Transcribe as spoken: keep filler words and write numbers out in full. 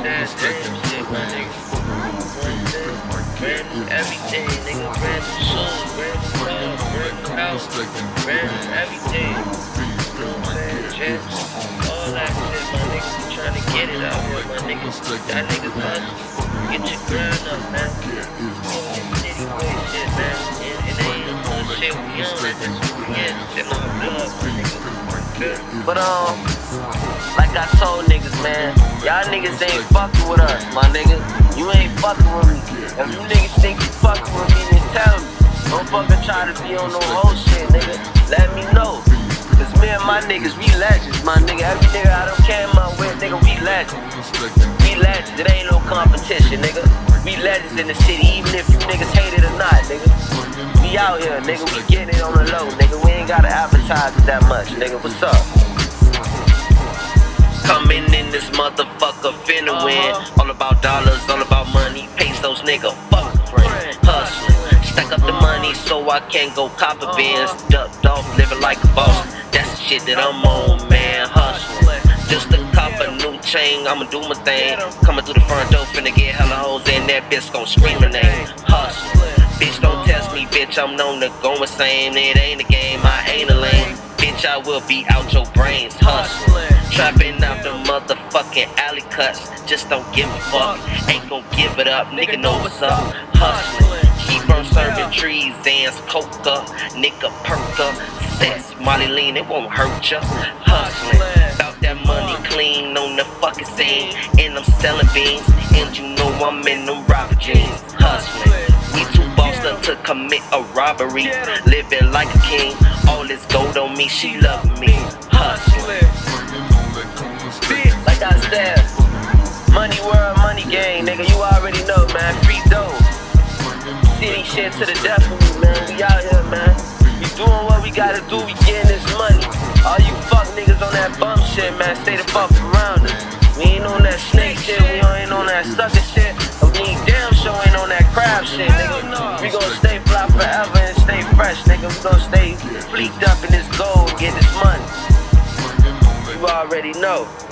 that damn shit, my nigga. Brand new everything, nigga. Brand new shoes, brand new cars, brand new house, brand new everything. You know what I'm saying? Jets, all that shit, my nigga. We trying to get it out here, my nigga. That niggas hustle. Get your grind up, man. City boy shit, man. It, it ain't no shit we on. It's just we get in our blood, my nigga. But um, like I told niggas, man, y'all niggas ain't fucking with us, my nigga. You ain't fucking with me. If you niggas think you fucking with me, then tell me. Don't fucking try to be on no whole shit, nigga. Let me know. Cause me and my niggas, we legends, my nigga. Every nigga I don't care my with, nigga, we legends. We legends, it ain't no competition, nigga. We legends in the city, even if you niggas hate it or not, nigga. We out here, nigga, we getting it on the low, nigga. We ain't gotta advertise it that much, nigga. What's up? Coming in this motherfucker, finna win. All about dollars, all about money. Pesos, nigga, fuck friend. Hustling, stack up the money so I can go cop a Benz. Ducked off, living like a boss. That's the shit that I'm on, man. Hustling, just to cop a new chain. I'ma do my thing. Coming through the front door, finna get hella hoes in. That bitch gon' scream her name. Hustling, bitch, don't test me, bitch. I'm known to go insane. It ain't a game, I ain't a lame. Bitch, I will be out your brains. Hustling, trapping out the motherfucking alley cuts. Just don't give a fuck. Ain't gon' give it up. Nigga know what's up. Hustling, keep on serving trees, Zans, coca, nigga perka, sex, Molly lean, it won't hurt ya. Hustling, about that money clean on the fucking scene. And I'm selling beans, and you know I'm in them robber jeans. Hustling, we too bossed up to commit a robbery. Living like a king, all this gold on me, she loving me. Hustling, like I said, money world, money gang, nigga, you already know, man. Free dough, city shit to the death of me, man. We out here, man. We doing what we gotta do, we getting this money. All you fuck niggas on that bum shit, man, stay the fuck around us. We ain't on that snake shit, we ain't on that sucker shit, and we ain't damn sure ain't on that crab shit, nigga. We gon' stay fly forever and stay fresh, nigga. We gon' stay fleeked up in this gold and get this money. You already know.